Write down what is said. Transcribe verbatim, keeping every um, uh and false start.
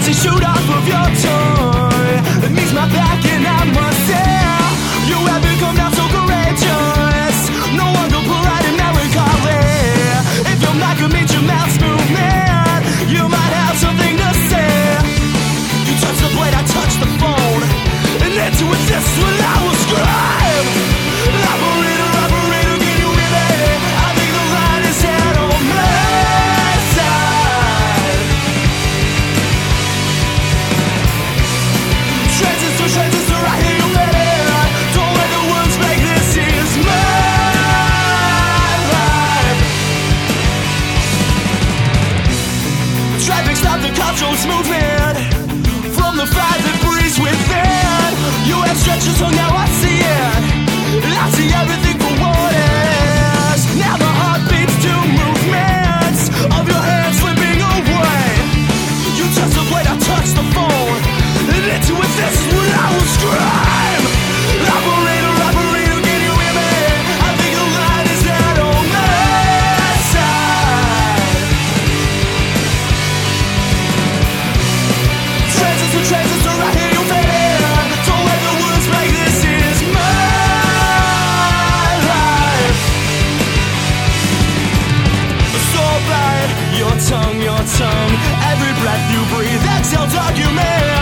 as you shoot off of your tongue. It meets my back and I must say, you have become now so courageous, no longer polite and melancholy. If your mind could meet your mouth's movement, you might have something to say. You touch the blade, I touch the phone, and into it this is what I will scream. Operator, operator, can you hear me? I think the line is head on my side. Transistor, transistor, I hear you better. Don't let the words make this is my life. Traffic stopped the controls movement from the fire that breathes within. You have stretches, so now I see it. I see everything for what it is. Now the heart beats to movements of your hands slipping away. You touch the blade, I touch the phone, and into it this is what I will scream. Operator, operator, can you hear me? I think the line is out on my side. Transistor, transistor, I hear you fading. Don't let the words make this is my life. So bite your tongue, your tongue. Every breath you breathe, exhale document.